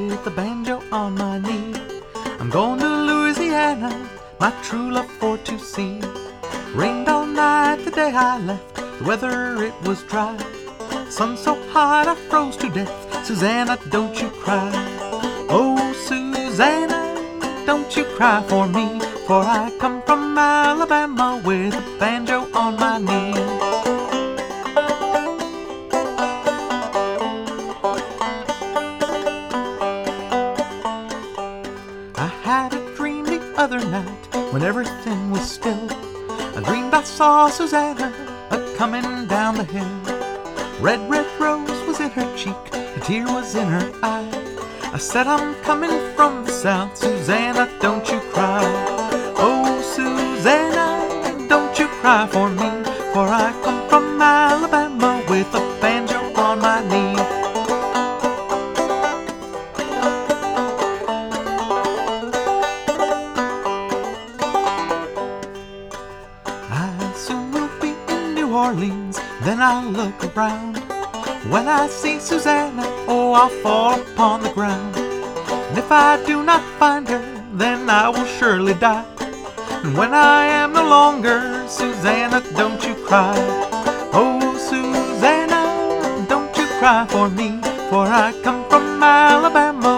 with the banjo on my knee. I'm going to Louisiana, my true love for to see. Rained all night the day I left, the weather it was dry. Sun so hot I froze to death. Susanna, don't you cry. Oh, Susanna, don't you cry for me, for I come from Alabama with a banjo on my knee. I had a dream the other night when everything was still. I dreamed I saw Susanna a-comin' down the hill. Red, red rose was in her cheek, a tear was in her eye. I said, I'm coming from the south, Susanna, don't you cry. Oh, Susanna, don't you cry for me, for I come from Alabama with a banjo on my knee. I soon will be in New Orleans, then I'll look around. When I see Susanna, oh, I'll fall upon the ground. And if I do not find her, then I will surely die. And when I am no longer, Susanna, don't you cry. Oh, Susanna, don't you cry for me, for I come from Alabama